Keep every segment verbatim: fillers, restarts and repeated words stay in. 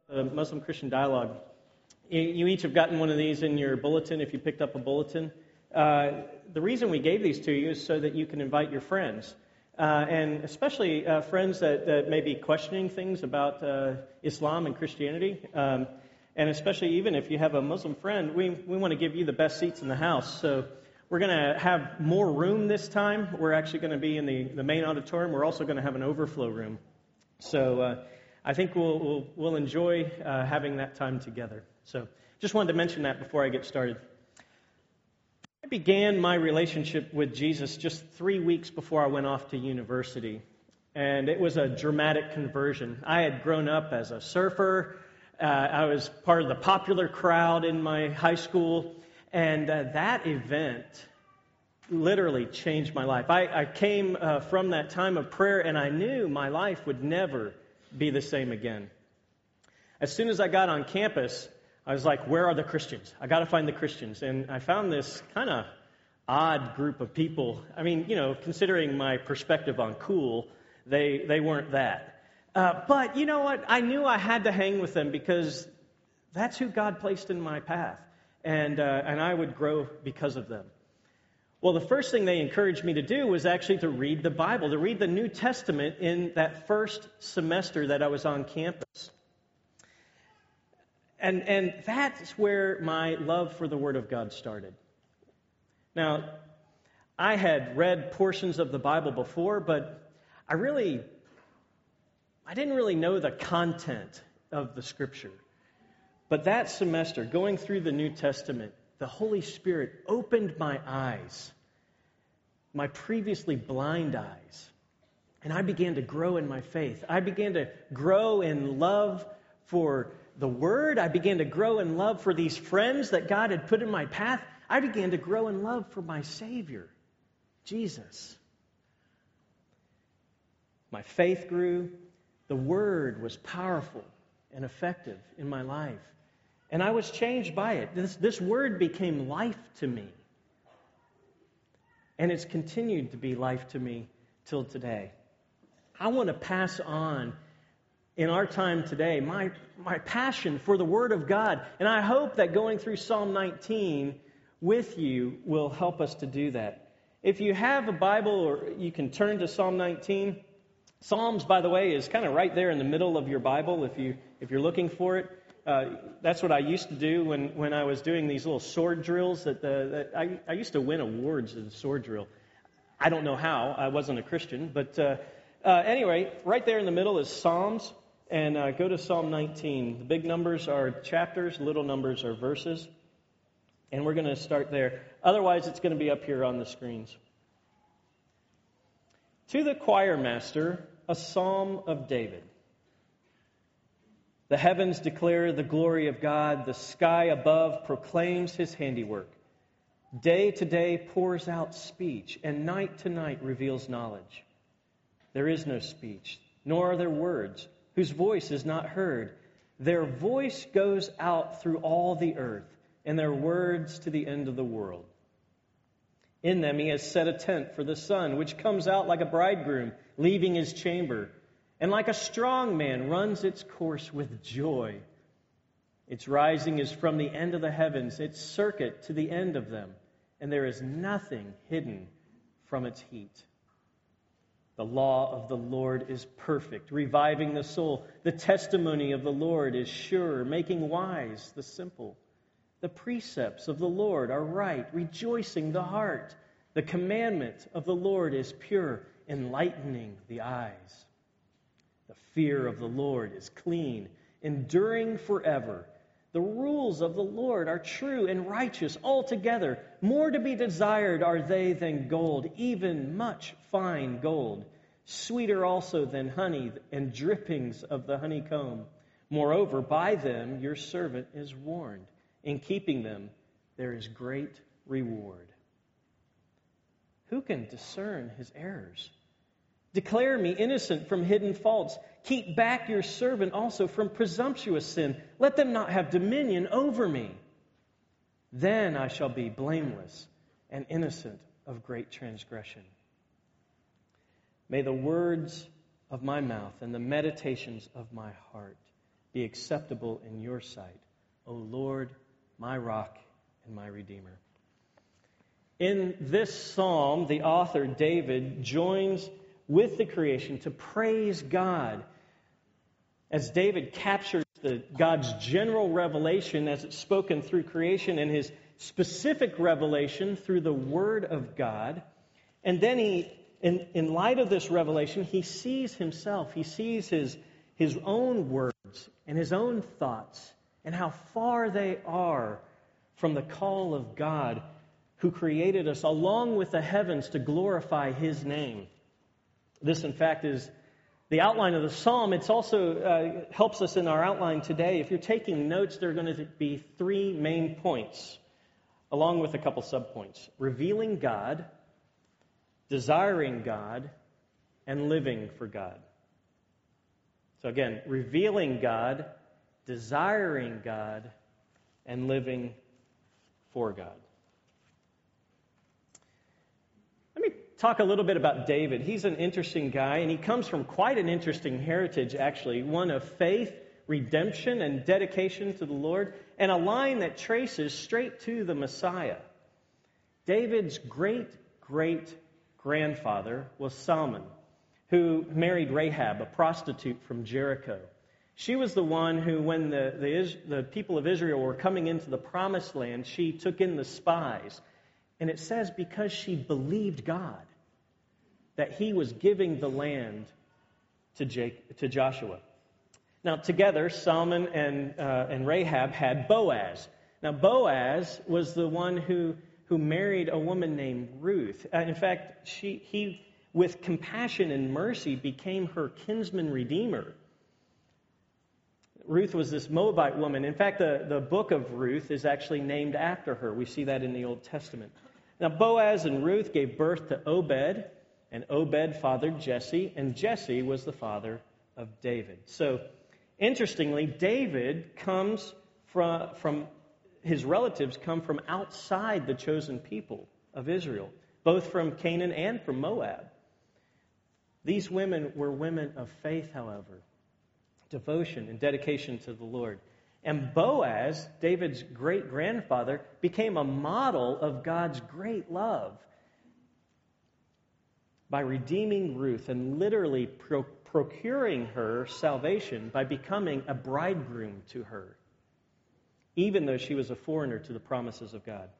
The Muslim Christian Dialogue. You, you each have gotten one of these in your bulletin if you picked up a bulletin. Uh, the reason we gave these to you is so that you can invite your friends, uh, and especially uh, friends that, that may be questioning things about uh, Islam and Christianity. Um, and especially even if you have a Muslim friend, we, we want to give you the best seats in the house. So we're going to have more room this time. We're actually going to be in the, the main auditorium. We're also going to have an overflow room. So uh, I think we'll, we'll, we'll enjoy uh, having that time together. So just wanted to mention that before I get started. I began my relationship with Jesus just three weeks before I went off to university. And it was a dramatic conversion. I had grown up as a surfer. Uh, I was part of the popular crowd in my high school. And uh, that event literally changed my life. I, I came uh, from that time of prayer, and I knew my life would never be the same again. As soon as I got on campus, I was like, where are the Christians? I got to find the Christians. And I found this kind of odd group of people. I mean, you know, considering my perspective on cool, they, they weren't that. Uh, but you know what? I knew I had to hang with them because that's who God placed in my path. And, uh, and I would grow because of them. Well, the first thing they encouraged me to do was actually to read the Bible, to read the New Testament in that first semester that I was on campus. And, and that's where my love for the Word of God started. Now, I had read portions of the Bible before, but I really, I didn't really know the content of the Scripture. But that semester, going through the New Testament, the Holy Spirit opened my eyes, my previously blind eyes, and I began to grow in my faith. I began to grow in love for the Word. I began to grow in love for these friends that God had put in my path. I began to grow in love for my Savior, Jesus. My faith grew. The Word was powerful and effective in my life. And I was changed by it. This, this Word became life to me. And it's continued to be life to me till today. I want to pass on, in our time today, my, my passion for the Word of God. And I hope that going through Psalm nineteen with you will help us to do that. If you have a Bible, or you can turn to Psalm nineteen. Psalms, by the way, is kind of right there in the middle of your Bible if, you, if you're looking for it. Uh, that's what I used to do when, when I was doing these little sword drills. That, the, that I, I used to win awards in the sword drill. I don't know how. I wasn't a Christian. But uh, uh, anyway, right there in the middle is Psalms. And uh, go to Psalm nineteen. The big numbers are chapters. Little numbers are verses. And we're going to start there. Otherwise, it's going to be up here on the screens. To the choir master, a psalm of David. The heavens declare the glory of God. The sky above proclaims His handiwork. Day to day pours out speech, and night to night reveals knowledge. There is no speech, nor are there words, whose voice is not heard. Their voice goes out through all the earth, and their words to the end of the world. In them He has set a tent for the sun, which comes out like a bridegroom, leaving his chamber. And like a strong man runs its course with joy. Its rising is from the end of the heavens, its circuit to the end of them, and there is nothing hidden from its heat. The law of the Lord is perfect, reviving the soul. The testimony of the Lord is sure, making wise the simple. The precepts of the Lord are right, rejoicing the heart. The commandment of the Lord is pure, enlightening the eyes. The fear of the Lord is clean, enduring forever. The rules of the Lord are true and righteous altogether. More to be desired are they than gold, even much fine gold. Sweeter also than honey and drippings of the honeycomb. Moreover, by them your servant is warned. In keeping them, there is great reward. Who can discern his errors? Declare me innocent from hidden faults. Keep back your servant also from presumptuous sin. Let them not have dominion over me. Then I shall be blameless and innocent of great transgression. May the words of my mouth and the meditations of my heart be acceptable in your sight, O Lord, my rock and my redeemer. In this psalm, the author, David, joins with the creation to praise God. As David captures the, God's general revelation as it's spoken through creation and his specific revelation through the Word of God. And then he, in, in light of this revelation, he sees himself. He sees his, his own words and his own thoughts and how far they are from the call of God who created us along with the heavens to glorify His name. This, in fact, is the outline of the psalm. It also uh, helps us in our outline today. If you're taking notes, there are going to be three main points, along with a couple subpoints. Revealing God, desiring God, and living for God. So again, revealing God, desiring God, and living for God. Let me talk a little bit about David. He's an interesting guy, and he comes from quite an interesting heritage, actually, one of faith, redemption, and dedication to the Lord, and a line that traces straight to the Messiah. David's great-great-grandfather was Solomon, who married Rahab, a prostitute from Jericho. She was the one who, when the, the, the people of Israel were coming into the promised land, she took in the spies. And it says because she believed God, that He was giving the land to, Jake, to Joshua. Now, together, Solomon and, uh, and Rahab had Boaz. Now, Boaz was the one who, who married a woman named Ruth. Uh, in fact, she, he, with compassion and mercy, became her kinsman redeemer. Ruth was this Moabite woman. In fact, the, the book of Ruth is actually named after her. We see that in the Old Testament. Now, Boaz and Ruth gave birth to Obed, and Obed fathered Jesse, and Jesse was the father of David. So, interestingly, David comes from, from his relatives come from outside the chosen people of Israel, both from Canaan and from Moab. These women were women of faith, however, devotion and dedication to the Lord. And Boaz, David's great-grandfather, became a model of God's great love by redeeming Ruth and literally pro- procuring her salvation by becoming a bridegroom to her, even though she was a foreigner to the promises of God.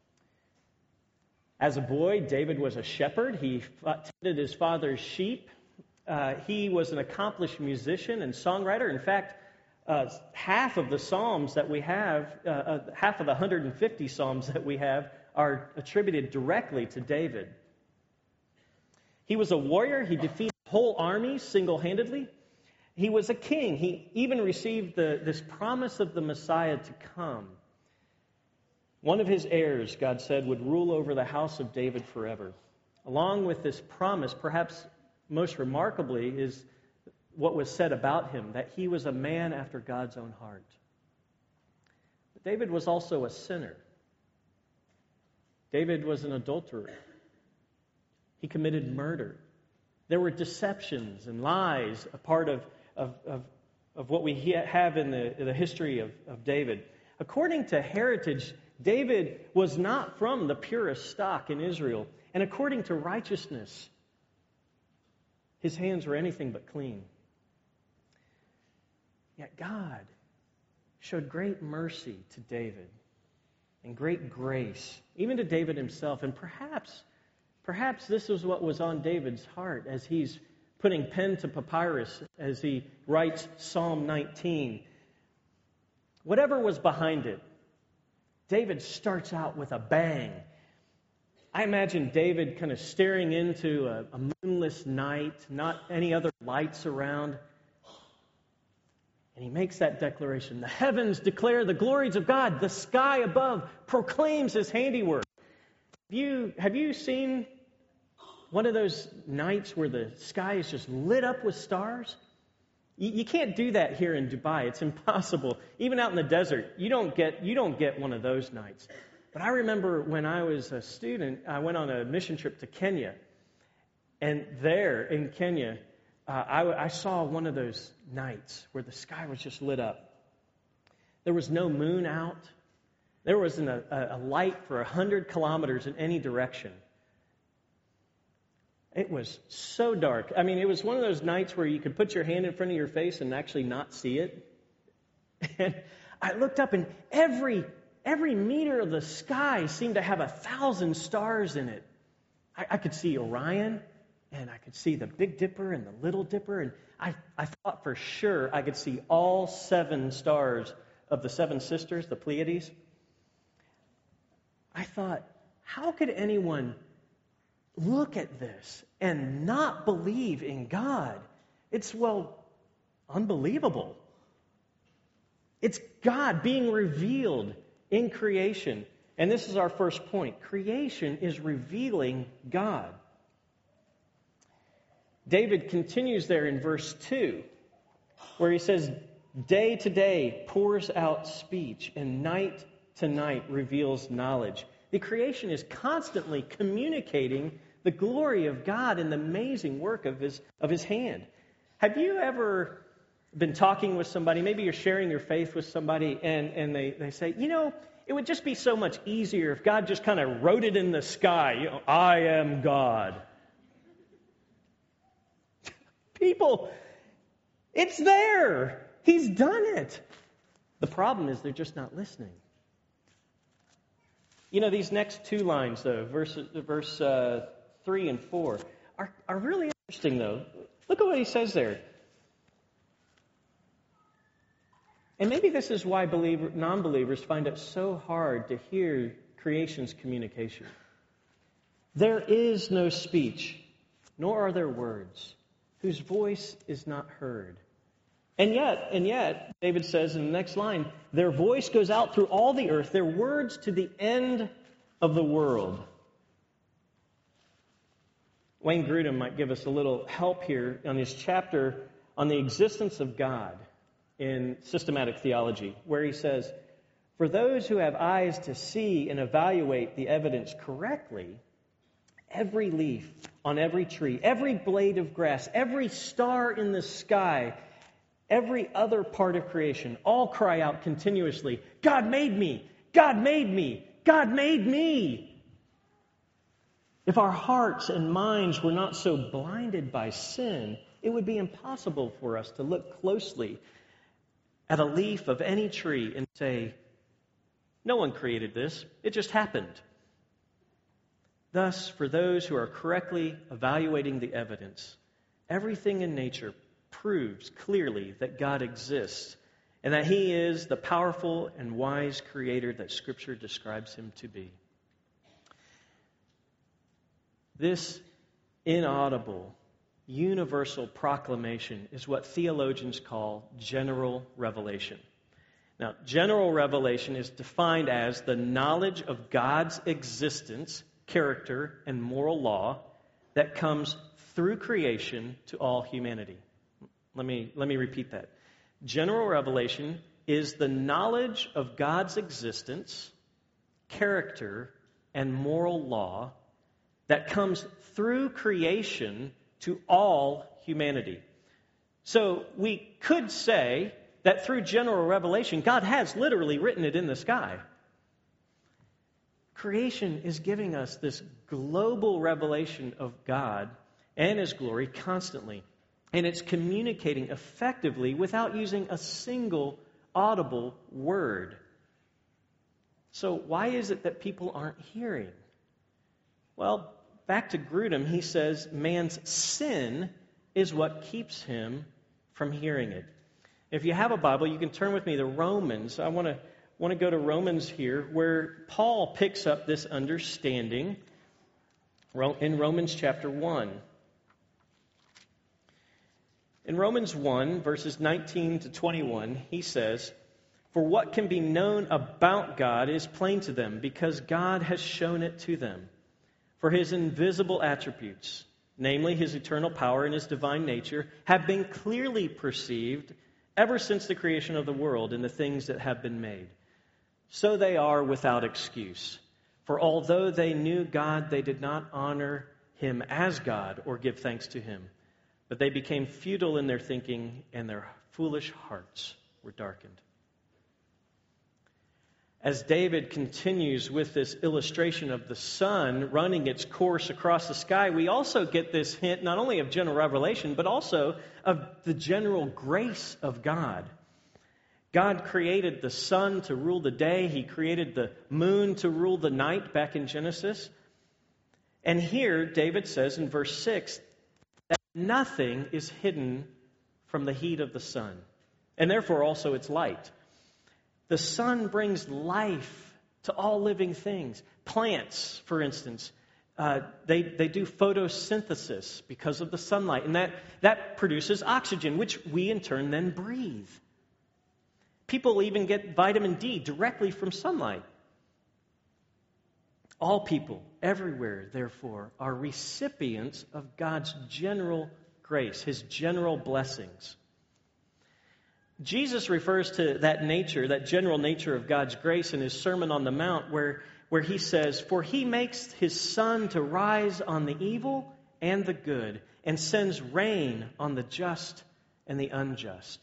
As a boy, David was a shepherd. He tended his father's sheep. Uh, he was an accomplished musician and songwriter. In fact, uh, half of the psalms that we have, uh, uh, half of the one hundred fifty psalms that we have are attributed directly to David. He was a warrior. He defeated whole armies single-handedly. He was a king. He even received the, this promise of the Messiah to come. One of his heirs, God said, would rule over the house of David forever. Along with this promise, perhaps most remarkably, is what was said about him, that he was a man after God's own heart. But David was also a sinner. David was an adulterer. He committed murder. There were deceptions and lies, a part of, of, of, of what we have in the, in the history of, of David. According to heritage, David was not from the purest stock in Israel. And according to righteousness, his hands were anything but clean. Yet God showed great mercy to David and great grace, even to David himself. And perhaps, perhaps this was what was on David's heart as he's putting pen to papyrus, as he writes Psalm nineteen. Whatever was behind it, David starts out with a bang. I imagine David kind of staring into a, a moonless night, not any other lights around. And he makes that declaration. The heavens declare the glories of God. The sky above proclaims His handiwork. Have you, have you seen one of those nights where the sky is just lit up with stars? You, you can't do that here in Dubai. It's impossible. Even out in the desert, you don't get you don't get one of those nights. But I remember when I was a student, I went on a mission trip to Kenya. And there in Kenya, uh, I, I saw one of those nights where the sky was just lit up. There was no moon out. There wasn't a, a light for a hundred kilometers in any direction. It was so dark. I mean, it was one of those nights where you could put your hand in front of your face and actually not see it. And I looked up, and every every meter of the sky seemed to have a thousand stars in it. I, I could see Orion, and I could see the Big Dipper and the Little Dipper, and I, I thought for sure I could see all seven stars of the seven sisters, the Pleiades. I thought, how could anyone look at this and not believe in God? It's, well, unbelievable. It's God being revealed in creation. And this is our first point. Creation is revealing God. David continues there in verse two, where he says, day to day pours out speech, and night to night reveals knowledge. The creation is constantly communicating the glory of God and the amazing work of his, of his hand. Have you ever been talking with somebody, maybe you're sharing your faith with somebody, and, and they, they say, you know, it would just be so much easier if God just kind of wrote it in the sky. You know, I am God. People, it's there. He's done it. The problem is they're just not listening. You know, these next two lines, though, verse, verse uh, three and four, are, are really interesting, though. Look at what he says there. And maybe this is why believer, non-believers find it so hard to hear creation's communication. There is no speech, nor are there words, whose voice is not heard. And yet, and yet, David says in the next line, their voice goes out through all the earth, their words to the end of the world. Wayne Grudem might give us a little help here on his chapter on the existence of God in systematic theology, where he says, for those who have eyes to see and evaluate the evidence correctly, every leaf on every tree, every blade of grass, every star in the sky, every other part of creation, all cry out continuously, God made me, God made me, God made me. If our hearts and minds were not so blinded by sin, it would be impossible for us to look closely at a leaf of any tree and say, no one created this, it just happened. Thus, for those who are correctly evaluating the evidence, everything in nature proves clearly that God exists and that He is the powerful and wise Creator that Scripture describes Him to be. This inaudible, universal proclamation is what theologians call general revelation. Now, general revelation is defined as the knowledge of God's existence, character, and moral law that comes through creation to all humanity. Let me, let me repeat that. General revelation is the knowledge of God's existence, character, and moral law that comes through creation to all humanity. So we could say that through general revelation, God has literally written it in the sky. Creation is giving us this global revelation of God and His glory constantly. And it's communicating effectively without using a single audible word. So why is it that people aren't hearing? Well, back to Grudem, he says man's sin is what keeps him from hearing it. If you have a Bible, you can turn with me to Romans. I want to want to go to Romans here, where Paul picks up this understanding in Romans chapter one. In Romans one, verses nineteen to twenty-one, he says, for what can be known about God is plain to them, because God has shown it to them. For His invisible attributes, namely His eternal power and His divine nature, have been clearly perceived ever since the creation of the world and the things that have been made. So they are without excuse. For although they knew God, they did not honor Him as God or give thanks to Him, But they became futile in their thinking, and their foolish hearts were darkened. As David continues with this illustration of the sun running its course across the sky, we also get this hint not only of general revelation, but also of the general grace of God. God created the sun to rule the day. He created the moon to rule the night back in Genesis. And here, David says in verse six, that nothing is hidden from the heat of the sun, and therefore also its light. The sun brings life to all living things. Plants, for instance, uh, they, they do photosynthesis because of the sunlight, and that, that produces oxygen, which we in turn then breathe. People even get vitamin D directly from sunlight. All people, everywhere, therefore, are recipients of God's general grace, His general blessings. Jesus refers to that nature, that general nature of God's grace in His Sermon on the Mount, where, where He says, "For He makes His sun to rise on the evil and the good, and sends rain on the just and the unjust."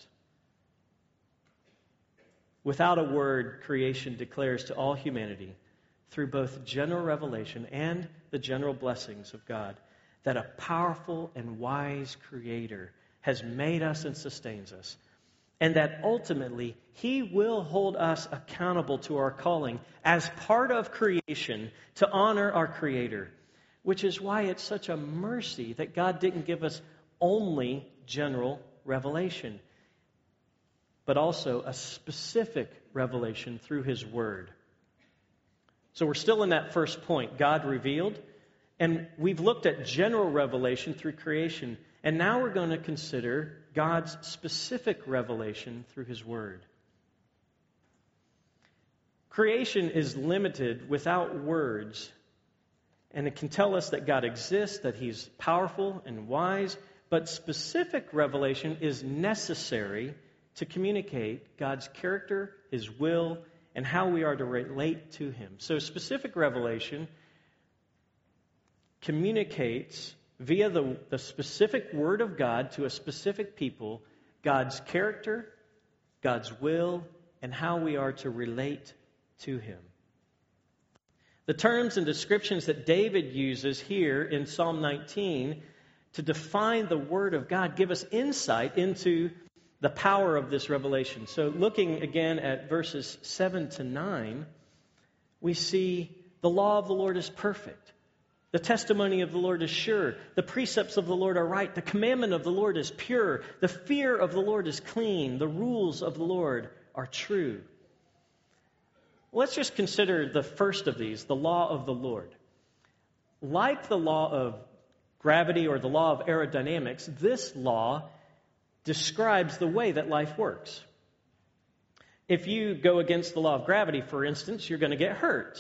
Without a word, creation declares to all humanity, through both general revelation and the general blessings of God, that a powerful and wise Creator has made us and sustains us, and that ultimately He will hold us accountable to our calling as part of creation to honor our Creator, which is why it's such a mercy that God didn't give us only general revelation, but also a specific revelation through His Word. So we're still in that first point, God revealed, and we've looked at general revelation through creation, and now we're going to consider God's specific revelation through His Word. Creation is limited without words, and it can tell us that God exists, that He's powerful and wise, but specific revelation is necessary to communicate God's character, His will, and how we are to relate to Him. So specific revelation communicates via the, the specific Word of God to a specific people God's character, God's will, and how we are to relate to Him. The terms and descriptions that David uses here in Psalm nineteen to define the Word of God give us insight into the power of this revelation. So looking again at verses seven to nine, we see the law of the Lord is perfect. The testimony of the Lord is sure. The precepts of the Lord are right. The commandment of the Lord is pure. The fear of the Lord is clean. The rules of the Lord are true. Let's just consider the first of these, the law of the Lord. Like the law of gravity or the law of aerodynamics, this law describes the way that life works. If you go against the law of gravity, for instance, you're going to get hurt.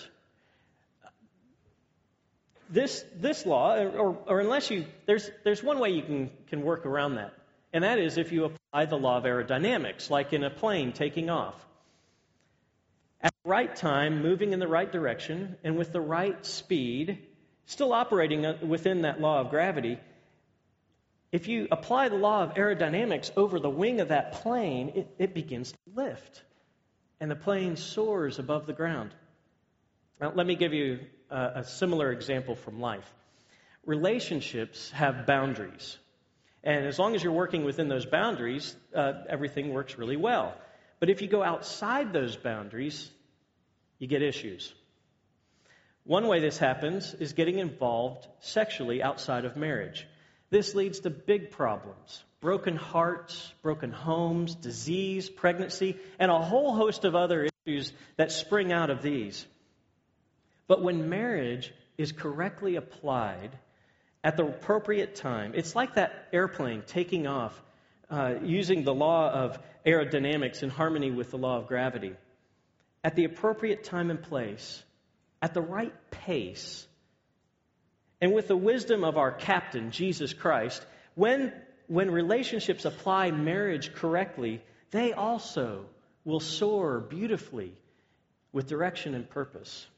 This this law, or, or unless you, there's there's one way you can, can work around that, and that is if you apply the law of aerodynamics, like in a plane taking off. At the right time, moving in the right direction, and with the right speed, still operating within that law of gravity, if you apply the law of aerodynamics over the wing of that plane, it, it begins to lift, and the plane soars above the ground. Now, let me give you a, a similar example from life. Relationships have boundaries, and as long as you're working within those boundaries, uh, everything works really well. But if you go outside those boundaries, you get issues. One way this happens is getting involved sexually outside of marriage. This leads to big problems, broken hearts, broken homes, disease, pregnancy, and a whole host of other issues that spring out of these. But when marriage is correctly applied at the appropriate time, it's like that airplane taking off uh, using the law of aerodynamics in harmony with the law of gravity. At the appropriate time and place, at the right pace, and with the wisdom of our captain, Jesus Christ, when, when relationships apply marriage correctly, they also will soar beautifully with direction and purpose.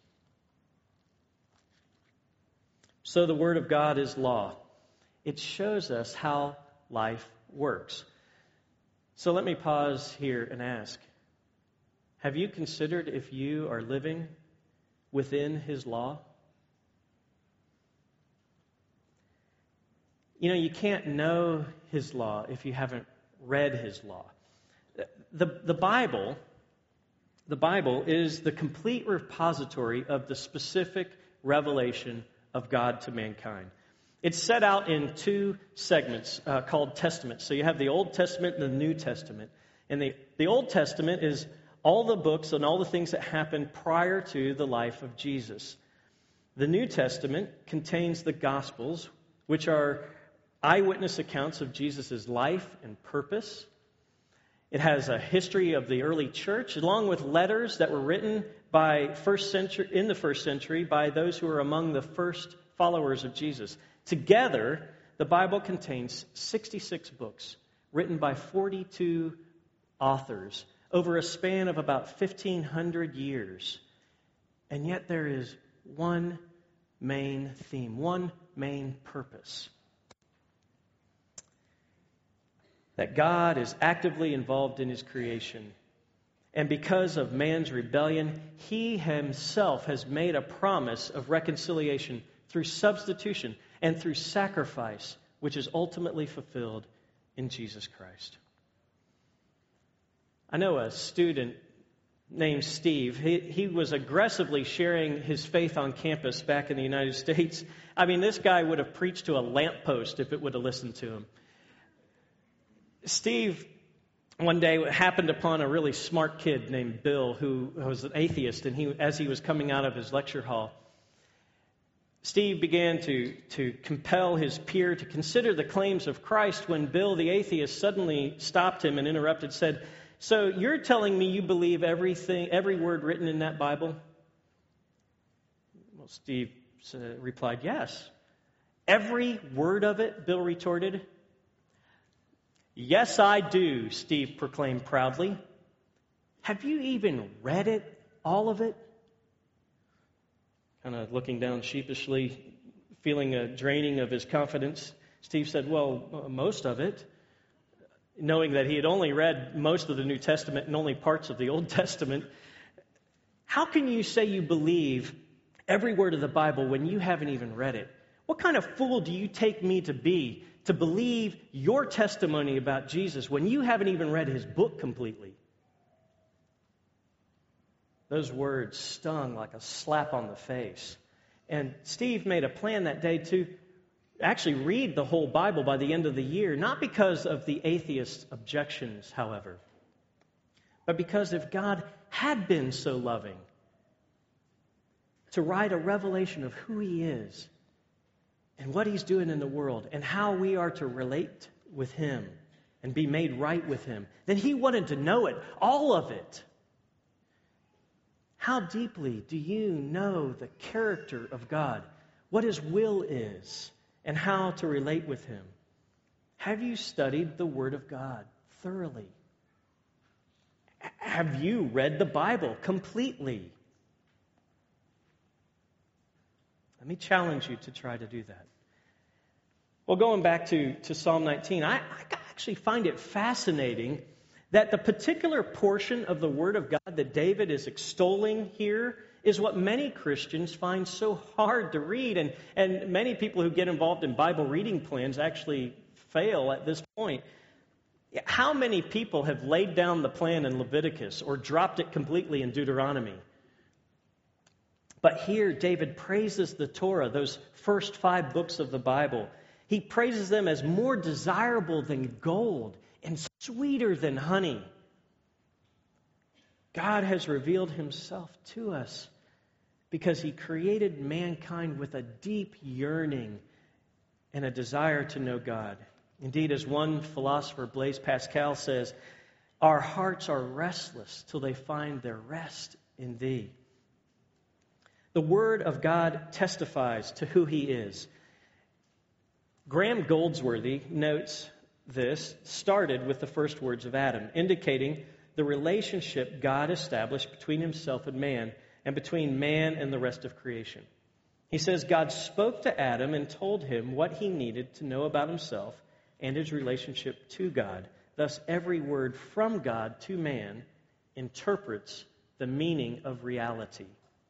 So the Word of God is law. It shows us how life works. So let me pause here and ask, have you considered if you are living within His law? You know, you can't know His law if you haven't read His law. The, the Bible, the Bible is the complete repository of the specific revelation of God to mankind. It's set out in two segments uh, called Testaments. So you have the Old Testament and the New Testament. And the, the Old Testament is all the books and all the things that happened prior to the life of Jesus. The New Testament contains the Gospels, which are eyewitness accounts of Jesus' life and purpose. It has a history of the early church, along with letters that were written by first century in the first century by those who were among the first followers of Jesus. Together, the Bible contains sixty-six books written by forty-two authors over a span of about fifteen hundred years. And yet there is one main theme, one main purpose. That God is actively involved in His creation. And because of man's rebellion, He Himself has made a promise of reconciliation through substitution and through sacrifice, which is ultimately fulfilled in Jesus Christ. I know a student named Steve. He, he was aggressively sharing his faith on campus back in the United States. I mean, this guy would have preached to a lamppost if it would have listened to him. Steve, one day, happened upon a really smart kid named Bill who was an atheist, and he, as he was coming out of his lecture hall, Steve began to, to compel his peer to consider the claims of Christ when Bill, the atheist, suddenly stopped him and interrupted, said, "So you're telling me you believe everything, every word written in that Bible?" Well, Steve uh, replied, "Yes." "Every word of it?" Bill retorted. "Yes, I do," Steve proclaimed proudly. "Have you even read it, all of it?" Kind of looking down sheepishly, feeling a draining of his confidence, Steve said, "Well, most of it." Knowing that he had only read most of the New Testament and only parts of the Old Testament, how can you say you believe every word of the Bible when you haven't even read it? What kind of fool do you take me to be to believe your testimony about Jesus when you haven't even read His book completely? Those words stung like a slap on the face. And Steve made a plan that day to actually read the whole Bible by the end of the year, not because of the atheist objections, however, but because if God had been so loving to write a revelation of who He is and what He's doing in the world and how we are to relate with Him and be made right with Him, then He wanted to know it, all of it. How deeply do you know the character of God, what His will is, and how to relate with Him? Have you studied the Word of God thoroughly? Have you read the Bible completely? Let me challenge you to try to do that. Well, going back to, to Psalm nineteen, I, I actually find it fascinating that the particular portion of the Word of God that David is extolling here is what many Christians find so hard to read. And, and many people who get involved in Bible reading plans actually fail at this point. How many people have laid down the plan in Leviticus or dropped it completely in Deuteronomy? But here, David praises the Torah, those first five books of the Bible. He praises them as more desirable than gold and sweeter than honey. God has revealed Himself to us because He created mankind with a deep yearning and a desire to know God. Indeed, as one philosopher, Blaise Pascal, says, our hearts are restless till they find their rest in Thee. The Word of God testifies to who He is. Graham Goldsworthy notes this started with the first words of Adam, indicating the relationship God established between Himself and man, and between man and the rest of creation. He says, God spoke to Adam and told him what he needed to know about himself and his relationship to God. Thus, every word from God to man interprets the meaning of reality.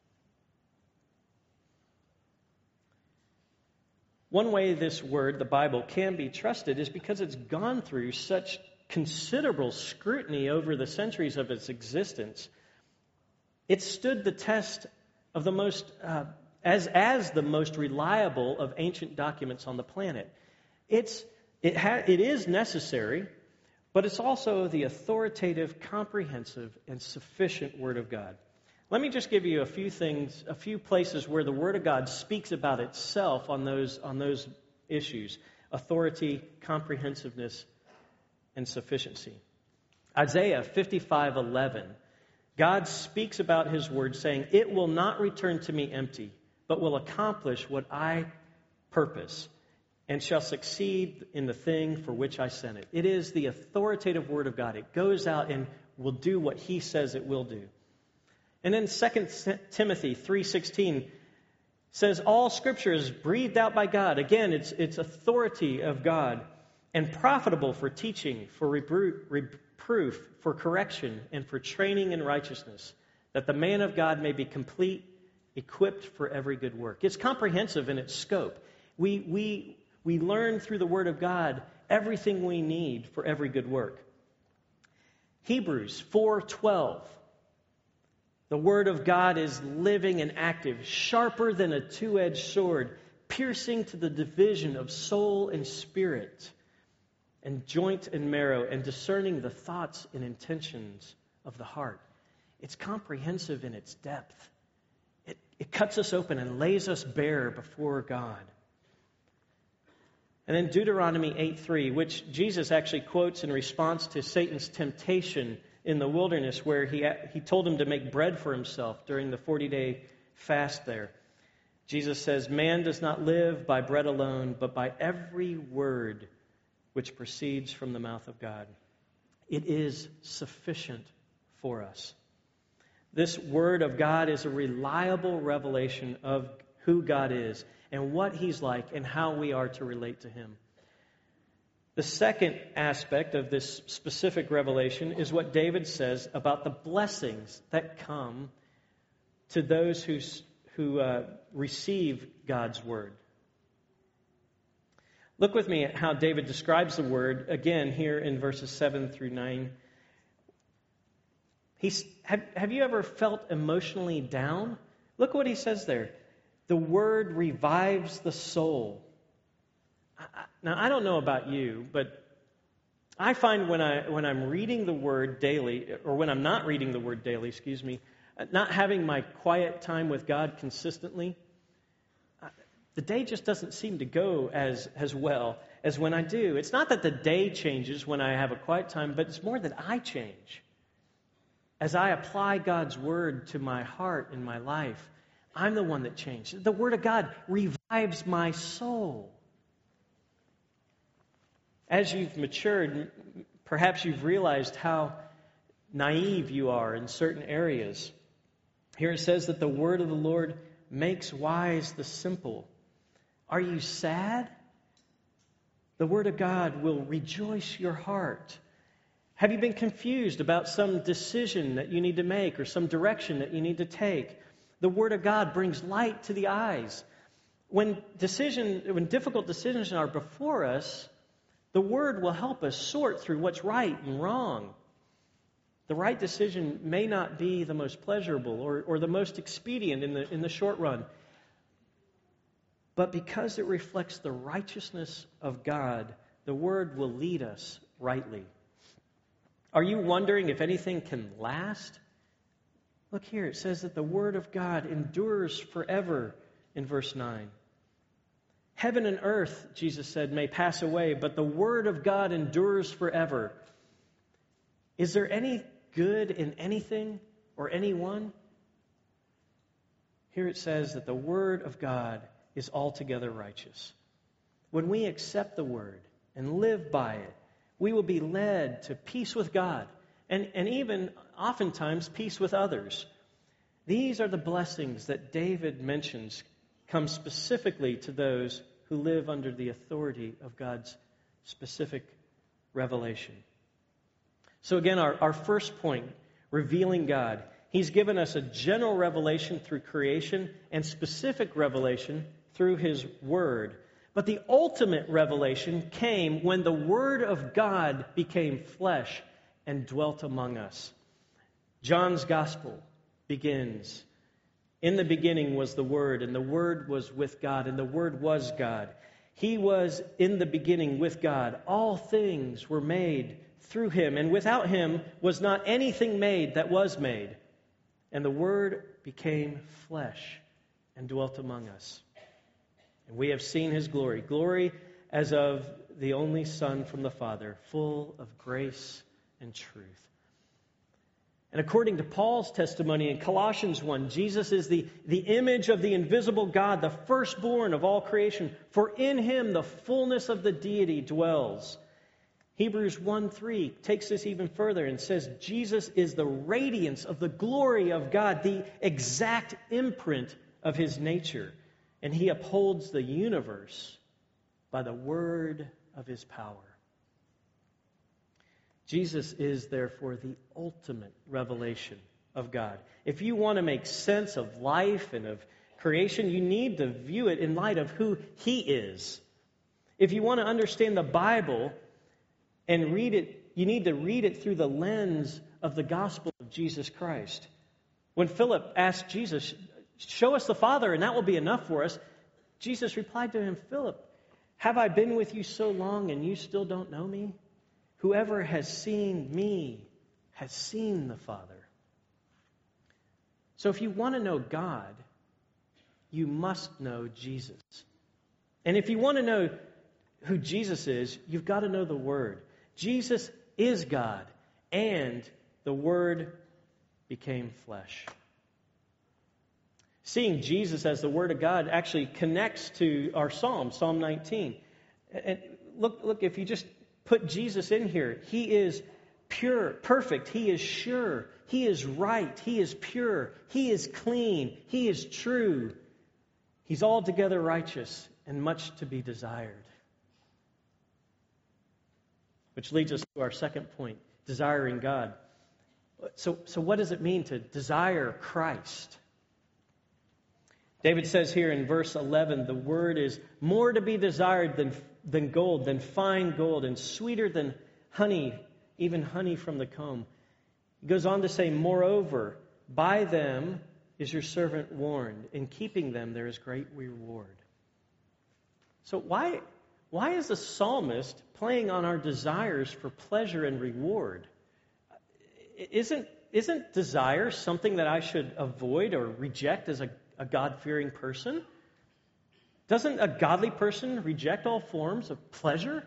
One way this word, the Bible, can be trusted is because it's gone through such considerable scrutiny over the centuries of its existence. It stood the test of the most, uh, as, as the most reliable of ancient documents on the planet. It's, it, ha- it is necessary, but it's also the authoritative, comprehensive, and sufficient Word of God. Let me just give you a few things, a few places where the Word of God speaks about itself on those, on those issues: authority, comprehensiveness, and sufficiency. Isaiah fifty-five eleven. God speaks about His Word, saying, "It will not return to me empty, but will accomplish what I purpose, and shall succeed in the thing for which I sent it." It is the authoritative Word of God. It goes out and will do what He says it will do. And then Second Timothy three sixteen says, "All Scripture is breathed out by God." Again, it's, it's authority of God, "and profitable for teaching, for reproof, reproof, for correction, and for training in righteousness, that the man of God may be complete, equipped for every good work." It's comprehensive in its scope. We, we, we learn through the Word of God everything we need for every good work. Hebrews four twelve. The Word of God is living and active, sharper than a two-edged sword, piercing to the division of soul and spirit, and joint and marrow, and discerning the thoughts and intentions of the heart. It's comprehensive in its depth. It, it cuts us open and lays us bare before God. And then Deuteronomy eight three, which Jesus actually quotes in response to Satan's temptation in the wilderness, where he, he told him to make bread for himself during the forty-day fast there. Jesus says, "Man does not live by bread alone, but by every word which proceeds from the mouth of God." It is sufficient for us. This Word of God is a reliable revelation of who God is and what He's like and how we are to relate to Him. The second aspect of this specific revelation is what David says about the blessings that come to those who, who uh, receive God's Word. Look with me at how David describes the Word, again, here in verses seven through nine. He's, have, have you ever felt emotionally down? Look what he says there. The Word revives the soul. Now, I don't know about you, but I find when, I, when I'm reading the Word daily, or when I'm not reading the Word daily, excuse me, not having my quiet time with God consistently, the day just doesn't seem to go as, as well as when I do. It's not that the day changes when I have a quiet time, but it's more that I change. As I apply God's Word to my heart and my life, I'm the one that changed. The Word of God revives my soul. As you've matured, perhaps you've realized how naive you are in certain areas. Here it says that the Word of the Lord makes wise the simple. Are you sad? The Word of God will rejoice your heart. Have you been confused about some decision that you need to make or some direction that you need to take? The Word of God brings light to the eyes. When decision, when difficult decisions are before us, the Word will help us sort through what's right and wrong. The right decision may not be the most pleasurable or, or the most expedient in the, in the short run. But because it reflects the righteousness of God, the Word will lead us rightly. Are you wondering if anything can last? Look here, it says that the Word of God endures forever in verse nine. Heaven and earth, Jesus said, may pass away, but the Word of God endures forever. Is there any good in anything or anyone? Here it says that the Word of God is altogether righteous. When we accept the Word and live by it, we will be led to peace with God and, and even oftentimes peace with others. These are the blessings that David mentions come specifically to those who live under the authority of God's specific revelation. So again, our, our first point, revealing God. He's given us a general revelation through creation and specific revelation through His Word. But the ultimate revelation came when the Word of God became flesh and dwelt among us. John's Gospel begins, "In the beginning was the Word, and the Word was with God, and the Word was God. He was in the beginning with God. All things were made through Him, and without Him was not anything made that was made. And the Word became flesh and dwelt among us. And we have seen His glory, glory as of the only Son from the Father, full of grace and truth." And according to Paul's testimony in Colossians one, Jesus is the, the image of the invisible God, the firstborn of all creation. For in Him the fullness of the deity dwells. Hebrews one three takes this even further and says Jesus is the radiance of the glory of God, the exact imprint of His nature. And He upholds the universe by the word of His power. Jesus is, therefore, the ultimate revelation of God. If you want to make sense of life and of creation, you need to view it in light of who He is. If you want to understand the Bible and read it, you need to read it through the lens of the gospel of Jesus Christ. When Philip asked Jesus, "Show us the Father, and that will be enough for us," Jesus replied to him, "Philip, have I been with you so long, and you still don't know me? Whoever has seen me has seen the Father." So if you want to know God, you must know Jesus. And if you want to know who Jesus is, you've got to know the Word. Jesus is God, and the Word became flesh. Seeing Jesus as the Word of God actually connects to our Psalm, Psalm nineteen. And look, look, if you just put Jesus in here, He is pure, perfect. He is sure. He is right. He is pure. He is clean. He is true. He's altogether righteous and much to be desired. Which leads us to our second point, desiring God. So, so what does it mean to desire Christ? David says here in verse eleven, the word is more to be desired than, than gold, than fine gold, and sweeter than honey, even honey from the comb. He goes on to say, moreover, by them is your servant warned. In keeping them there is great reward. So why, why is the psalmist playing on our desires for pleasure and reward? Isn't, isn't desire something that I should avoid or reject as a A God-fearing person? Doesn't a godly person reject all forms of pleasure?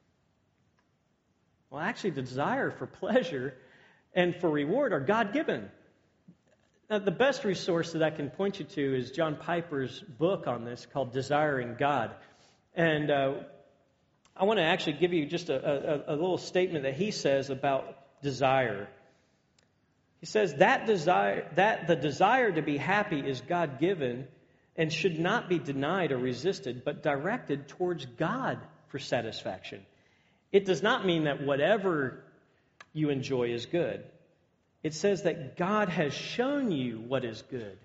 Well, actually, the desire for pleasure and for reward are God-given. Now, the best resource that I can point you to is John Piper's book on this called Desiring God. And uh, I want to actually give you just a, a, a little statement that he says about desire. He says that desire, that the desire to be happy is God-given and should not be denied or resisted, but directed towards God for satisfaction. It does not mean that whatever you enjoy is good. It says that God has shown you what is good,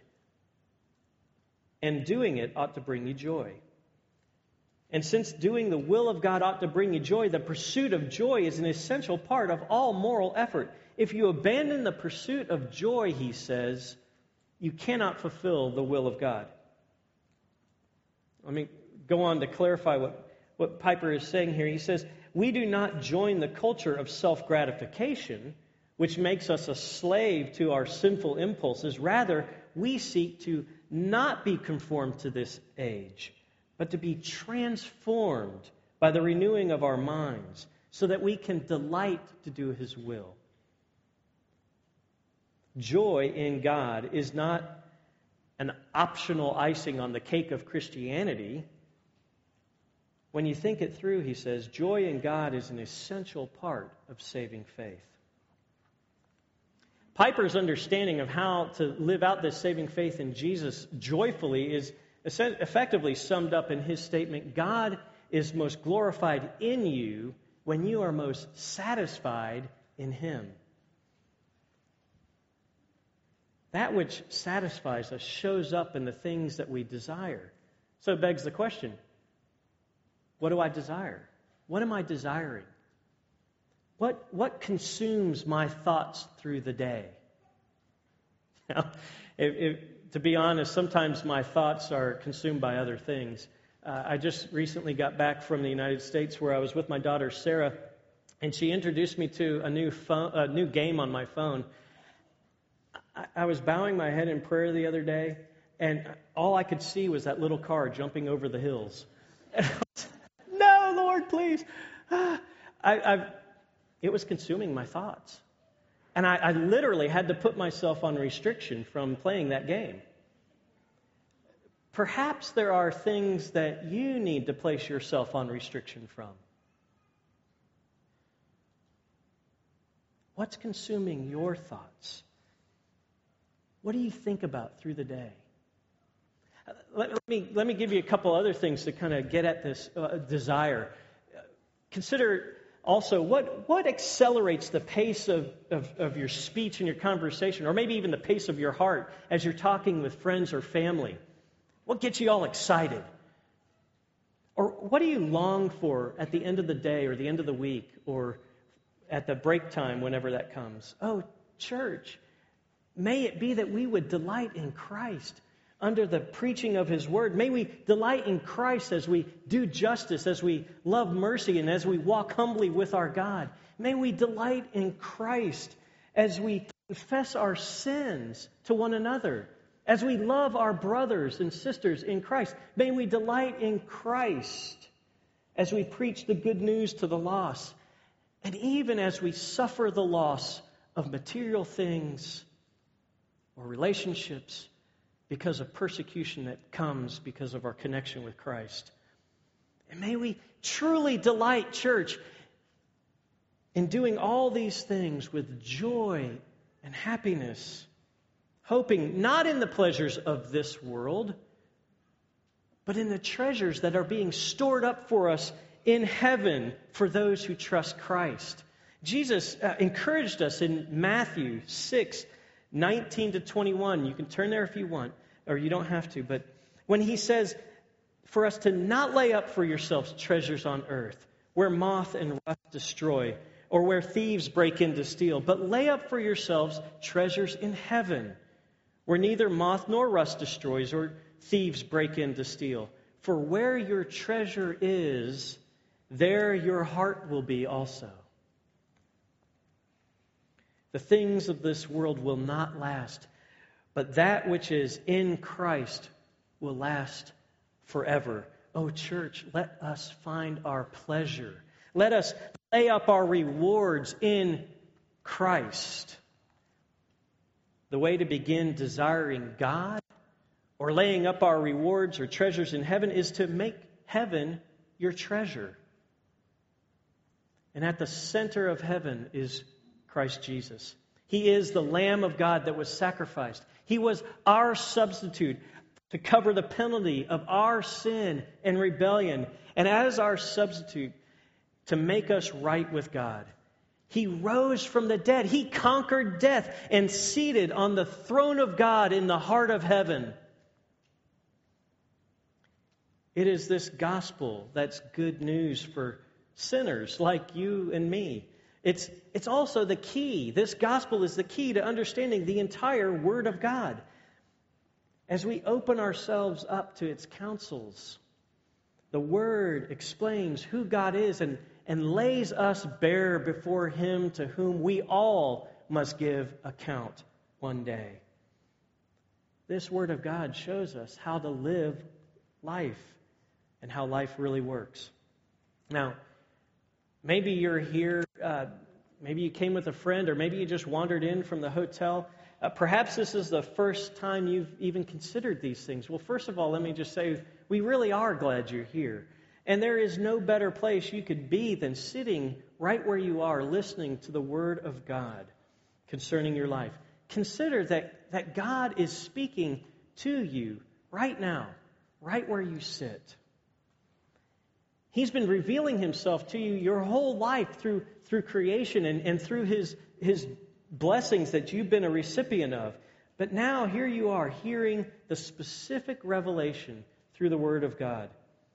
and doing it ought to bring you joy. And since doing the will of God ought to bring you joy, the pursuit of joy is an essential part of all moral effort. If you abandon the pursuit of joy, he says, you cannot fulfill the will of God. Let me go on to clarify what, what Piper is saying here. He says, we do not join the culture of self-gratification, which makes us a slave to our sinful impulses. Rather, we seek to not be conformed to this age, but to be transformed by the renewing of our minds, so that we can delight to do His will. Joy in God is not an optional icing on the cake of Christianity. When you think it through, he says, joy in God is an essential part of saving faith. Piper's understanding of how to live out this saving faith in Jesus joyfully is effectively summed up in his statement, God is most glorified in you when you are most satisfied in Him. That which satisfies us shows up in the things that we desire. So it begs the question, what do I desire? What am I desiring? What, what consumes my thoughts through the day? Now, if, if, to be honest, sometimes my thoughts are consumed by other things. Uh, I just recently got back from the United States where I was with my daughter Sarah, and she introduced me to a new phone, a new game on my phone. I, I was bowing my head in prayer the other day, and all I could see was that little car jumping over the hills. And I was, no, Lord, please. I, I've, it was consuming my thoughts. And I, I literally had to put myself on restriction from playing that game. Perhaps there are things that you need to place yourself on restriction from. What's consuming your thoughts? What do you think about through the day? Let, let me let me give you a couple other things to kind of get at this uh, desire. Consider also what, what accelerates the pace of, of, of your speech and your conversation, or maybe even the pace of your heart as you're talking with friends or family. What gets you all excited? Or what do you long for at the end of the day or the end of the week or at the break time whenever that comes? Oh, church, may it be that we would delight in Christ under the preaching of His Word. May we delight in Christ as we do justice, as we love mercy, and as we walk humbly with our God. May we delight in Christ as we confess our sins to one another. As we love our brothers and sisters in Christ, may we delight in Christ as we preach the good news to the lost. And even as we suffer the loss of material things or relationships because of persecution that comes because of our connection with Christ. And may we truly delight, church, in doing all these things with joy and happiness, hoping not in the pleasures of this world, but in the treasures that are being stored up for us in heaven for those who trust Christ. Jesus uh, encouraged us in Matthew six, nineteen to twenty-one. You can turn there if you want, or you don't have to. But when He says for us to not lay up for yourselves treasures on earth, where moth and rust destroy, or where thieves break in to steal, but lay up for yourselves treasures in heaven, where neither moth nor rust destroys, or thieves break in to steal. For where your treasure is, there your heart will be also. The things of this world will not last, but that which is in Christ will last forever. Oh, church, let us find our pleasure. Let us lay up our rewards in Christ. The way to begin desiring God or laying up our rewards or treasures in heaven is to make heaven your treasure. And at the center of heaven is Christ Jesus. He is the Lamb of God that was sacrificed. He was our substitute to cover the penalty of our sin and rebellion. And as our substitute, to make us right with God. He rose from the dead. He conquered death and seated on the throne of God in the heart of heaven. It is this gospel that's good news for sinners like you and me. It's, it's also the key. This gospel is the key to understanding the entire Word of God. As we open ourselves up to its counsels, the Word explains who God is and, and lays us bare before Him to whom we all must give account one day. This Word of God shows us how to live life and how life really works. Now, maybe you're here, uh, maybe you came with a friend, or maybe you just wandered in from the hotel. Uh, perhaps this is the first time you've even considered these things. Well, first of all, let me just say, we really are glad you're here. And there is no better place you could be than sitting right where you are, listening to the Word of God concerning your life. Consider that, that God is speaking to you right now, right where you sit. He's been revealing himself to you your whole life through, through creation and, and through his, his blessings that you've been a recipient of. But now here you are hearing the specific revelation through the Word of God.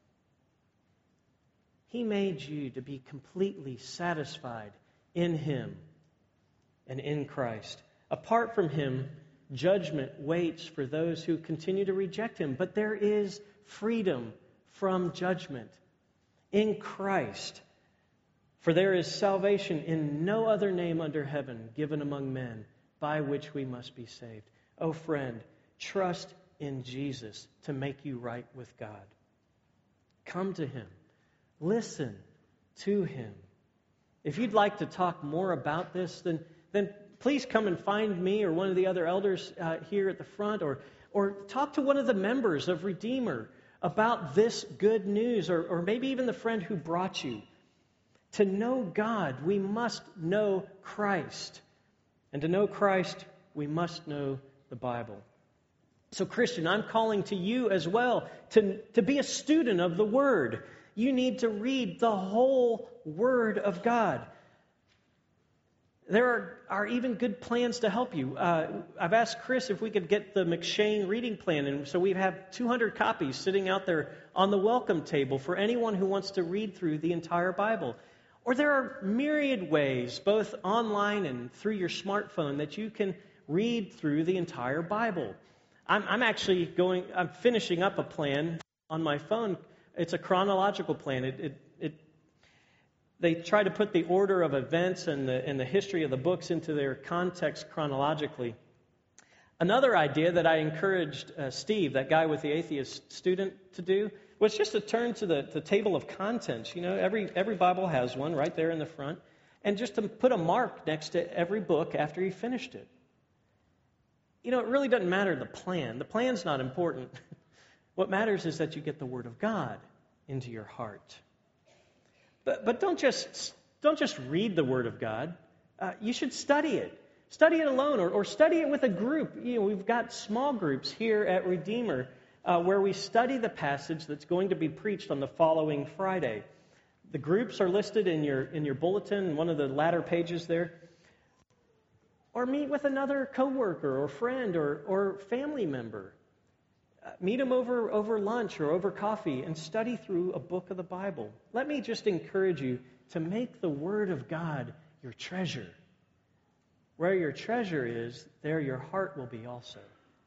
He made you to be completely satisfied in Him and in Christ. Apart from Him, judgment waits for those who continue to reject Him. But there is freedom from judgment in Christ. For there is salvation in no other name under heaven given among men by which we must be saved. Oh friend, trust in Jesus to make you right with God. Come to Him. Listen to Him. If you'd like to talk more about this, then, then please come and find me or one of the other elders uh, here at the front, or, or talk to one of the members of Redeemer about this good news, or, or maybe even the friend who brought you. To know God, we must know Christ. And to know Christ, we must know the Bible. So Christian, I'm calling to you as well to, to be a student of the Word. You need to read the whole Word of God. There are, are even good plans to help you. Uh, I've asked Chris if we could get the McShane reading plan, and so we have two hundred copies sitting out there on the welcome table for anyone who wants to read through the entire Bible. Or there are myriad ways, both online and through your smartphone, that you can read through the entire Bible. I'm, I'm actually going, I'm finishing up a plan on my phone. It's a chronological plan. It, it, it They try to put the order of events and the, and the history of the books into their context chronologically. Another idea that I encouraged uh, Steve, that guy with the atheist student, to do was just to turn to the, the table of contents. You know, every every Bible has one right there in the front, and just to put a mark next to every book after he finished it. You know, it really doesn't matter the plan. The plan's not important. What matters is that you get the Word of God into your heart. But, but don't just don't just read the Word of God. Uh, you should study it. Study it alone, or, or study it with a group. You know, we've got small groups here at Redeemer uh, where we study the passage that's going to be preached on the following Friday. The groups are listed in your in your bulletin, one of the latter pages there. Or meet with another coworker or friend or or family member. Uh, meet them over, over lunch or over coffee and study through a book of the Bible. Let me just encourage you to make the Word of God your treasure. Where your treasure is, there your heart will be also.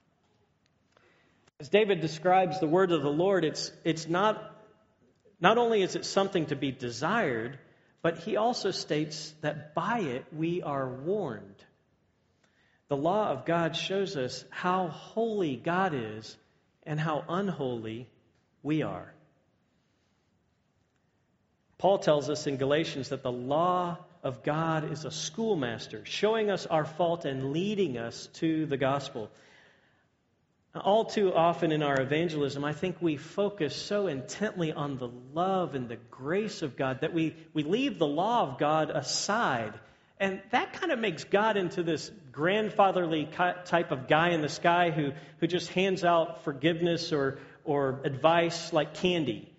As David describes the Word of the Lord, it's it's not, not only is it something to be desired, but he also states that by it we are warned. The law of God shows us how holy God is and how unholy we are. Paul tells us in Galatians that the law of God is a schoolmaster, showing us our fault and leading us to the gospel. All too often in our evangelism, I think we focus so intently on the love and the grace of God that we, we leave the law of God aside. And that kind of makes God into this grandfatherly type of guy in the sky who, who just hands out forgiveness or, or advice like candy.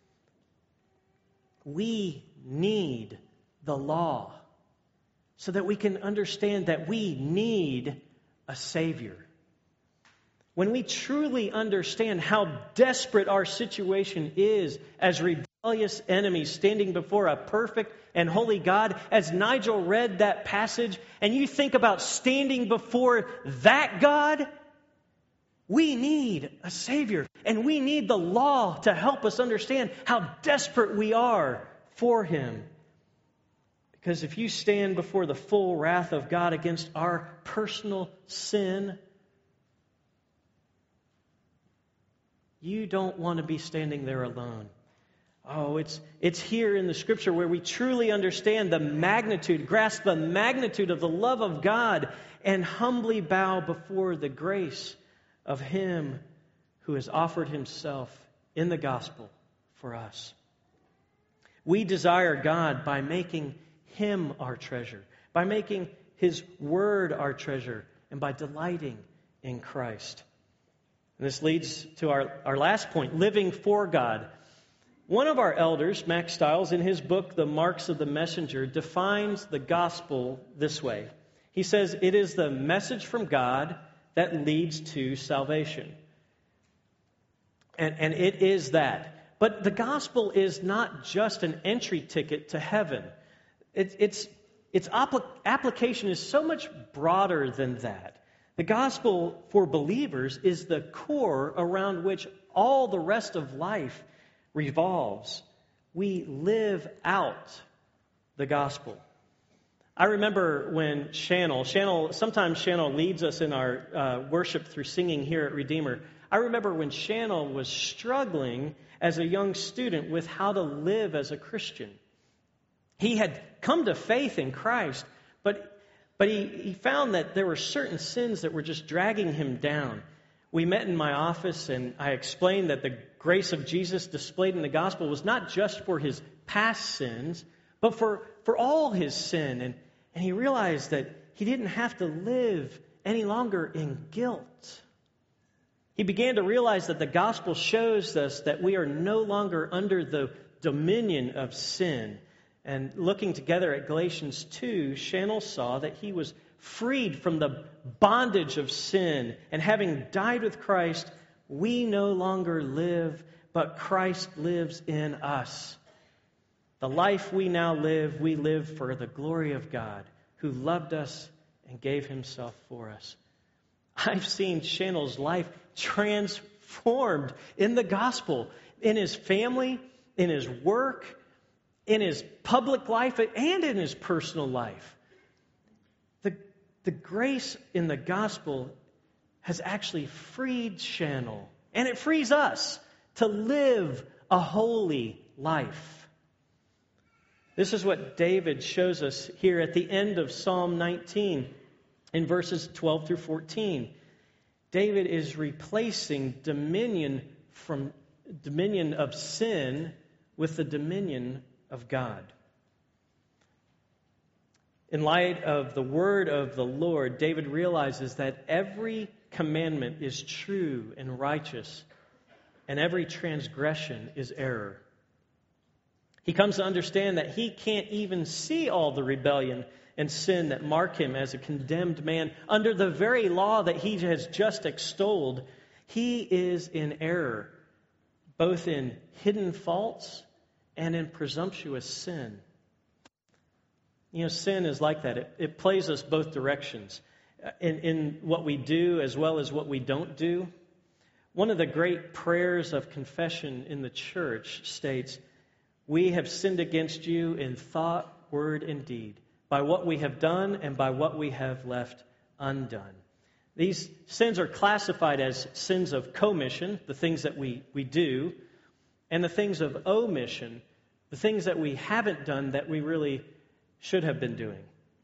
We need the law so that we can understand that we need a Savior. When we truly understand how desperate our situation is as rebellious enemies standing before a perfect and holy God, as Nigel read that passage, and you think about standing before that God, we need a Savior. And we need the law to help us understand how desperate we are for Him. Because if you stand before the full wrath of God against our personal sin, you don't want to be standing there alone. Oh, it's it's here in the Scripture where we truly understand the magnitude, grasp the magnitude of the love of God, and humbly bow before the grace of Him who has offered Himself in the gospel for us. We desire God by making Him our treasure, by making His Word our treasure, and by delighting in Christ. And this leads to our, our last point, living for God. One of our elders, Max Stiles, in his book, The Marks of the Messenger, defines the gospel this way. He says, it is the message from God that leads to salvation. And, and it is that. But the gospel is not just an entry ticket to heaven. It, it's, its apl- application is so much broader than that. The gospel for believers is the core around which all the rest of life revolves. We live out the gospel. I remember when Shannel, Shannel, sometimes Shannel leads us in our uh, worship through singing here at Redeemer. I remember when Shannel was struggling as a young student with how to live as a Christian. He had come to faith in Christ, but but he, he found that there were certain sins that were just dragging him down. We met in my office, and I explained that the grace of Jesus displayed in the gospel was not just for his past sins, but for, for all his sin. And, and he realized that he didn't have to live any longer in guilt. He began to realize that the gospel shows us that we are no longer under the dominion of sin. And looking together at Galatians two, Shannel saw that he was freed from the bondage of sin. And having died with Christ, we no longer live, but Christ lives in us. The life we now live, we live for the glory of God, who loved us and gave himself for us. I've seen Shannel's life transformed in the gospel, in his family, in his work, in his public life, and in his personal life. The, the grace in the gospel has actually freed Shannel, and it frees us to live a holy life. This is what David shows us here at the end of Psalm nineteen in verses twelve through fourteen. David is replacing dominion from dominion of sin with the dominion of God. In light of the word of the Lord, David realizes that every commandment is true and righteous, and every transgression is error. He comes to understand that he can't even see all the rebellion and sin that mark him as a condemned man under the very law that he has just extolled. He is in error, both in hidden faults and in presumptuous sin. You know, sin is like that. It, it plays us both directions, in, in what we do as well as what we don't do. One of the great prayers of confession in the church states, "We have sinned against you in thought, word, and deed, by what we have done and by what we have left undone." These sins are classified as sins of commission, the things that we, we do, and the things of omission, the things that we haven't done that we really should have been doing.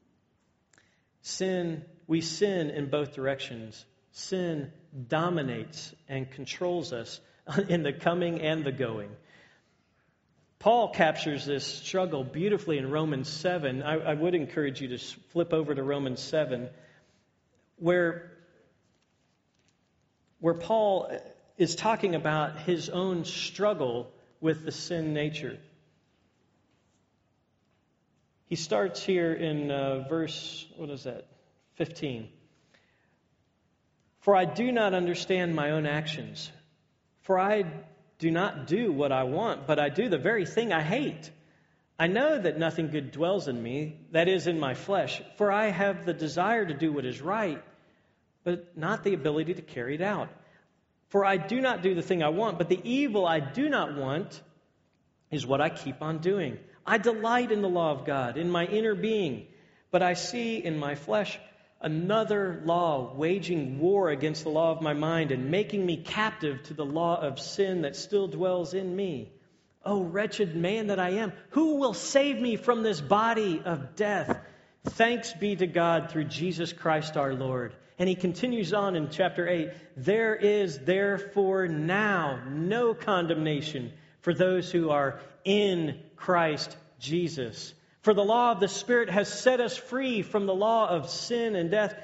Sin, we sin in both directions. Sin dominates and controls us in the coming and the going. Paul captures this struggle beautifully in Romans seven. I, I would encourage you to flip over to Romans seven, where, where Paul is talking about his own struggle with the sin nature. He starts here in uh, verse, what is that, fifteen. "For I do not understand my own actions. For I do not do what I want, but I do the very thing I hate. I know that nothing good dwells in me, that is, in my flesh. For I have the desire to do what is right, but not the ability to carry it out. For I do not do the thing I want, but the evil I do not want is what I keep on doing. I delight in the law of God, in my inner being, but I see in my flesh another law waging war against the law of my mind and making me captive to the law of sin that still dwells in me. Oh, wretched man that I am, who will save me from this body of death? Thanks be to God through Jesus Christ our Lord." And he continues on in chapter eight, "There is therefore now no condemnation for those who are in Christ Jesus. For the law of the Spirit has set us free from the law of sin and death.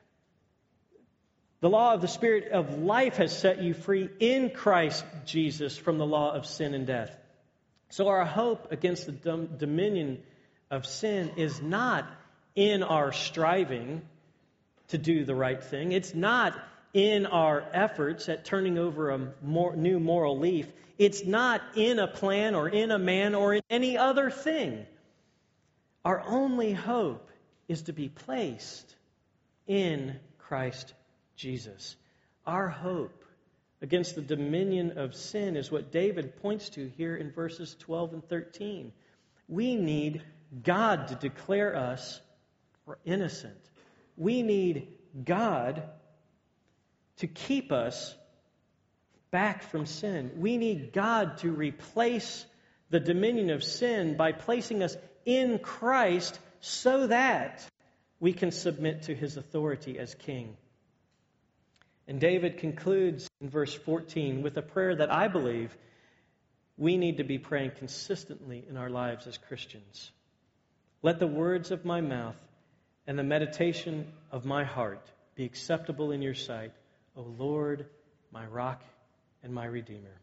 The law of the Spirit of life has set you free in Christ Jesus from the law of sin and death. So our hope against the dom- dominion of sin is not in our striving to do the right thing. It's not in our efforts at turning over a more, new moral leaf. It's not in a plan or in a man or in any other thing. Our only hope is to be placed in Christ Jesus. Our hope against the dominion of sin is what David points to here in verses twelve and thirteen. We need God to declare us innocent. We need God to keep us back from sin. We need God to replace the dominion of sin by placing us in Christ so that we can submit to his authority as king. And David concludes in verse fourteen with a prayer that I believe we need to be praying consistently in our lives as Christians. Let the words of my mouth and the meditation of my heart be acceptable in your sight, O Lord, my rock and my redeemer.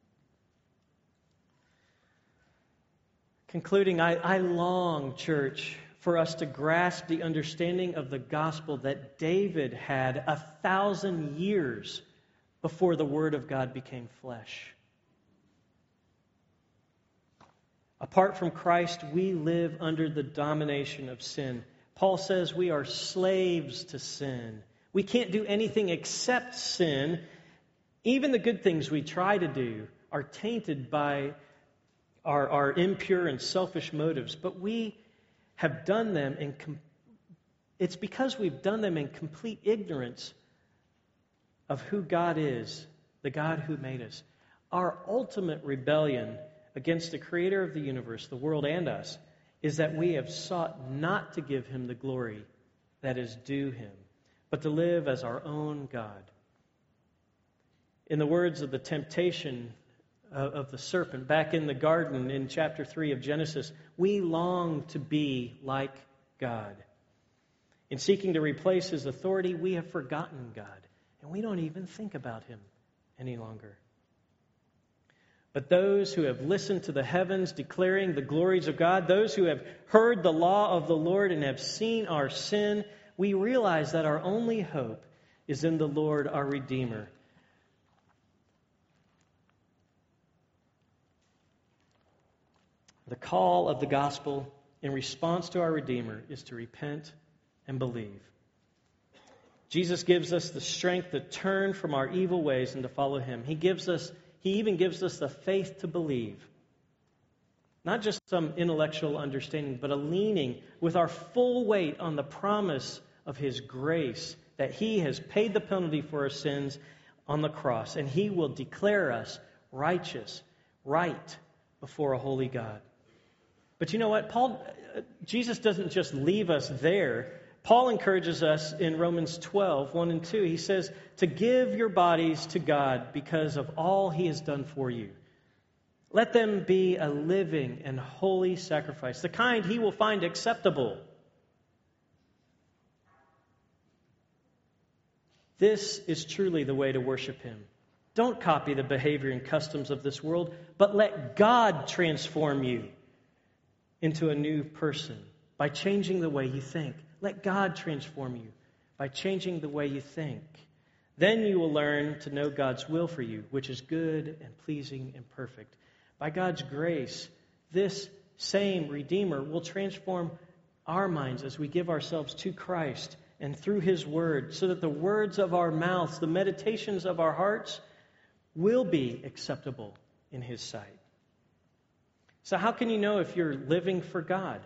Concluding, I, I long, church, for us to grasp the understanding of the gospel that David had a thousand years before the Word of God became flesh. Apart from Christ, we live under the domination of sin. Paul says we are slaves to sin. We can't do anything except sin. Even the good things we try to do are tainted by our, our impure and selfish motives. But we have done them in com- it's because we've done them in complete ignorance of who God is, the God who made us. Our ultimate rebellion against the creator of the universe, the world and us, is that we have sought not to give him the glory that is due him, but to live as our own God. In the words of the temptation of the serpent back in the garden in chapter three of Genesis, we long to be like God. In seeking to replace his authority, we have forgotten God, and we don't even think about him any longer. But those who have listened to the heavens declaring the glories of God, those who have heard the law of the Lord and have seen our sin, we realize that our only hope is in the Lord, our Redeemer. The call of the gospel in response to our Redeemer is to repent and believe. Jesus gives us the strength to turn from our evil ways and to follow him. He gives us He even gives us the faith to believe. Not just some intellectual understanding, but a leaning with our full weight on the promise of his grace, that he has paid the penalty for our sins on the cross, and he will declare us righteous, right before a holy God. But you know what? Paul, Jesus doesn't just leave us there. Paul encourages us in Romans twelve, one and two. He says, to give your bodies to God because of all he has done for you. Let them be a living and holy sacrifice, the kind he will find acceptable. This is truly the way to worship him. Don't copy the behavior and customs of this world, but let God transform you into a new person by changing the way you think. Let God transform you by changing the way you think. Then you will learn to know God's will for you, which is good and pleasing and perfect. By God's grace, this same Redeemer will transform our minds as we give ourselves to Christ and through his word, so that the words of our mouths, the meditations of our hearts, will be acceptable in his sight. So how can you know if you're living for God?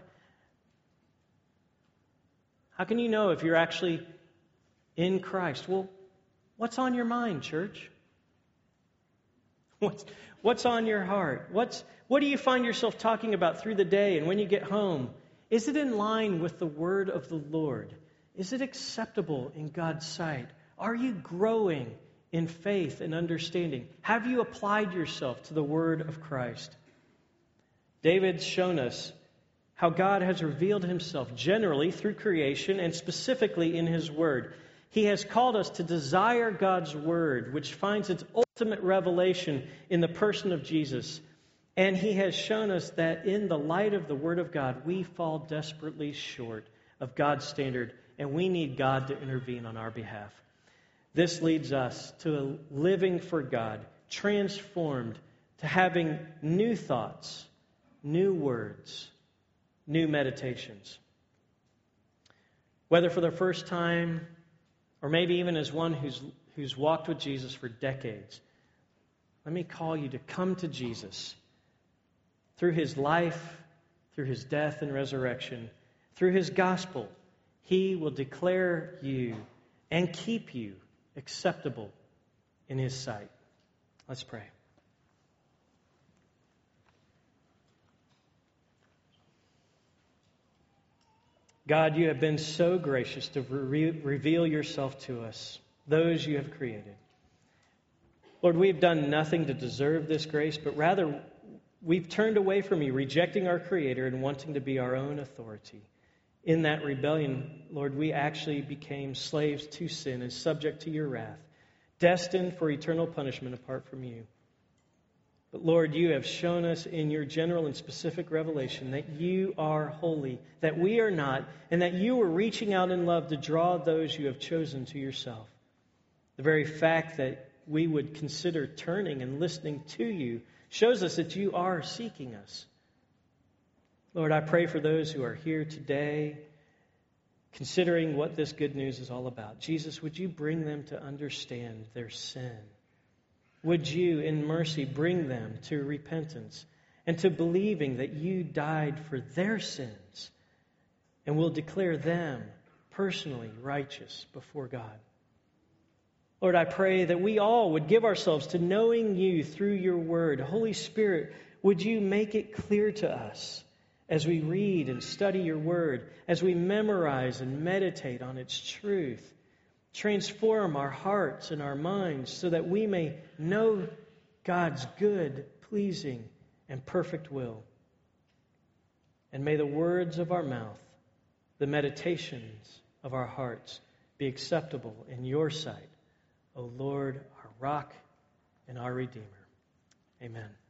How can you know if you're actually in Christ? Well, what's on your mind, church? What's, what's on your heart? What's, what do you find yourself talking about through the day and when you get home? Is it in line with the word of the Lord? Is it acceptable in God's sight? Are you growing in faith and understanding? Have you applied yourself to the word of Christ? David's shown us how God has revealed himself generally through creation and specifically in his word. He has called us to desire God's word, which finds its ultimate revelation in the person of Jesus. And He has shown us that in the light of the Word of God, we fall desperately short of God's standard, and we need God to intervene on our behalf. This leads us to living for God, transformed, to having new thoughts, new words, new meditations. Whether for the first time, or maybe even as one who's, who's walked with Jesus for decades, let me call you to come to Jesus. Through His life, through His death and resurrection, through His gospel, He will declare you and keep you acceptable in His sight. Let's pray. God, You have been so gracious to re- reveal Yourself to us, those You have created. Lord, we've done nothing to deserve this grace, but rather we've turned away from You, rejecting our Creator and wanting to be our own authority. In that rebellion, Lord, we actually became slaves to sin and subject to Your wrath, destined for eternal punishment apart from You. But Lord, You have shown us in Your general and specific revelation that You are holy, that we are not, and that You are reaching out in love to draw those You have chosen to Yourself. The very fact that we would consider turning and listening to You shows us that You are seeking us. Lord, I pray for those who are here today, considering what this good news is all about. Jesus, would You bring them to understand their sin? Would You, in mercy, bring them to repentance and to believing that You died for their sins and will declare them personally righteous before God? Lord, I pray that we all would give ourselves to knowing You through Your word. Holy Spirit, would You make it clear to us as we read and study Your word, as we memorize and meditate on its truth. Transform our hearts and our minds so that we may know God's good, pleasing, and perfect will. And may the words of our mouth, the meditations of our hearts, be acceptable in Your sight, O Lord, our rock and our Redeemer. Amen.